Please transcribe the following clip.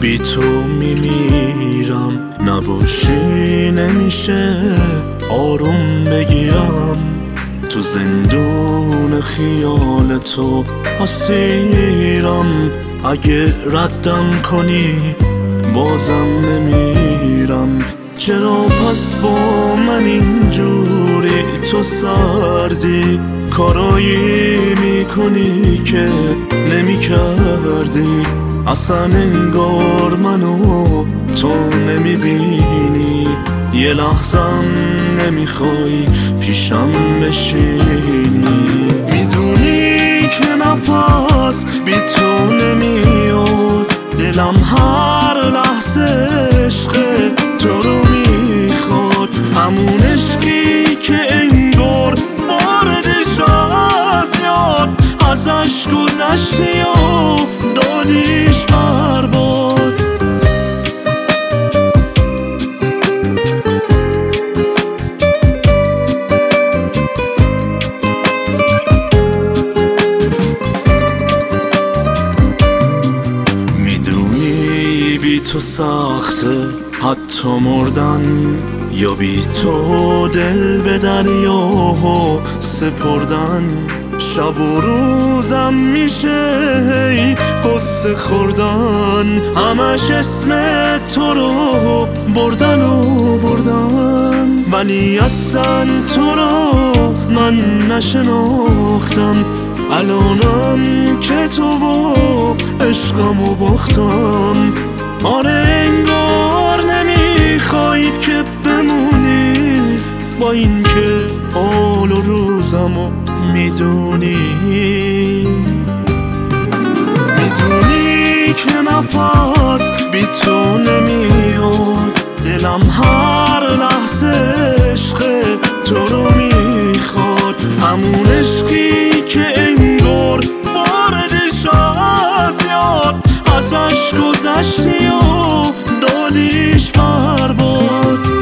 بی تو میمیرم، نباشی نمیشه آروم بگیرم. تو زندون خیال تو اسیرم، اگه ردم کنی بازم نمیرم. چرا پس با من اینجوری تو سردی؟ کارایی میکنی که نمیکردی. اصلا انگار منو تو نمیبینی، یه لحظم نمیخوای پیشم بشینی. میدونی که نفس بی تو نمیاد، دلم هر لحظه عشق تو رو میخواد. همون عشقی که انگار باردش از یاد ازش گذشتی و دادیش برباد. میدونی بی تو سخته حتی مردن، یا بی تو دل به دریا سپردن. شب و روزم میشه قصه خوردن، همش اسم تو رو بردن و بردن. ولی اصلا تو رو من نشناختم، الانم که تو و عشقمو باختم. آره انگار نمیخوای که بمونی، با این که حال و روزمو میدونی. میدونی که نفس بی تو نمیاد، دلم هر لحظه عشق تو رو میخواد. همون عشقی که انگار باردش از یاد ازش گذشتی و دادیش برباد.